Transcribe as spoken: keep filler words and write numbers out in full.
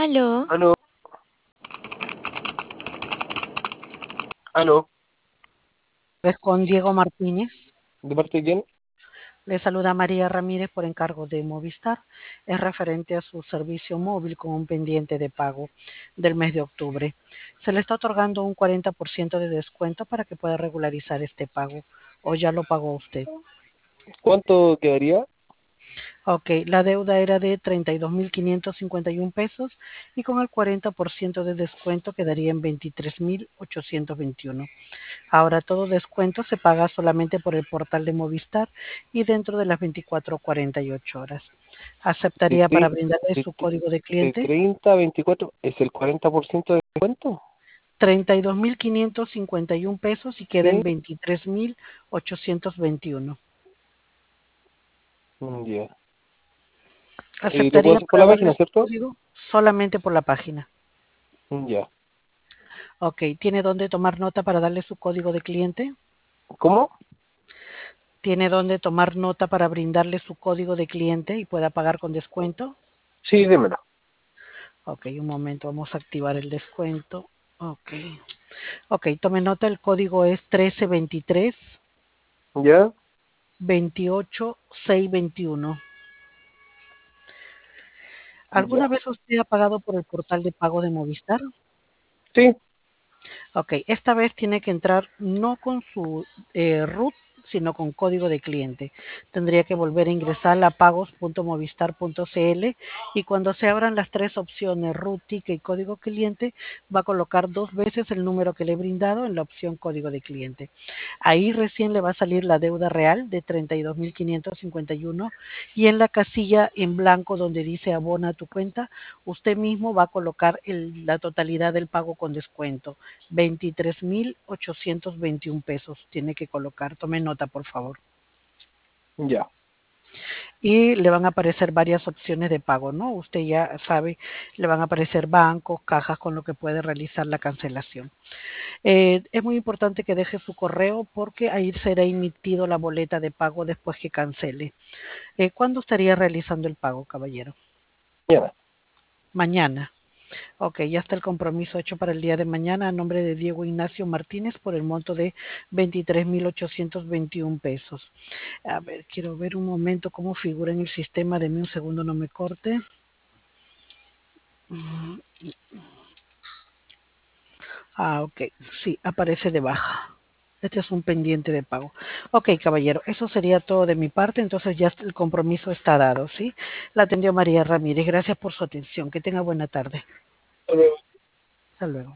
Aló, Aló, aló, Vez con Diego Martínez. ¿de parte de quién? Le saluda María Ramírez por encargo de Movistar. Es referente a su servicio móvil con un pendiente de pago del mes de octubre. Se le está otorgando un cuarenta por ciento de descuento para que pueda regularizar este pago. ¿O ya lo pagó usted? ¿Cuánto quedaría? Ok, la deuda era de treinta y dos mil quinientos cincuenta y uno pesos y con el cuarenta por ciento de descuento quedaría en veintitrés mil ochocientos veintiuno. Ahora todo descuento se paga solamente por el portal de Movistar y dentro de las veinticuatro o cuarenta y ocho horas. De, ¿Aceptaría para tre- brindarle de, su tre- código de de cliente? treinta a veinticuatro, ¿es el cuarenta por ciento de descuento? treinta y dos mil quinientos cincuenta y uno pesos y queda Sí. en veintitrés mil ochocientos veintiuno. Mm, ya. ¿Y lo puedo ¿Aceptaría hacer por para la darle página, su cierto? código? Solamente por la página. Mm, ya. Ok, ¿tiene dónde tomar nota para darle su código de cliente? ¿Cómo? ¿Tiene dónde tomar nota para brindarle su código de cliente y pueda pagar con descuento? Sí, dímelo. Ok, un momento, vamos a activar el descuento. Ok, ok, tome nota, el código es trece veintitrés ¿Ya? veintiocho seiscientos veintiuno. ¿Alguna Ya. vez usted ha pagado por el portal de pago de Movistar? Sí, Ok, esta vez tiene que entrar no con su eh, root, sino con código de cliente. Tendría que volver a ingresar a pagos punto movistar punto cl y cuando se abran las tres opciones root, ticket y código cliente, va a colocar dos veces el número que le he brindado en la opción código de cliente. Ahí recién le va a salir la deuda real de treinta y dos mil quinientos cincuenta y uno y en la casilla en blanco donde dice abona tu cuenta, usted mismo va a colocar el- la totalidad del pago con descuento. Veintitrés mil ochocientos veintiún pesos tiene que colocar. Tome nota, por favor. ya. Y le van a aparecer varias opciones de pago, ¿no? Usted ya sabe, le van a aparecer bancos, cajas con lo que puede realizar la cancelación. Eh, es muy importante que deje su correo porque ahí será emitido la boleta de pago después que cancele. Eh, ¿cuándo estaría realizando el pago, caballero? Mañana. Mañana. Ok, ya está el compromiso hecho para el día de mañana a nombre de Diego Ignacio Martínez por el monto de veintitrés mil ochocientos veintiún pesos. A ver, quiero ver un momento cómo figura en el sistema. Deme un segundo, no me corte. Ah, ok, sí, aparece de baja. Este es un pendiente de pago. Ok, caballero, eso sería todo de mi parte, entonces ya el compromiso está dado, ¿sí? La atendió María Ramírez. Gracias por su atención. Que tenga buena tarde. Hasta luego.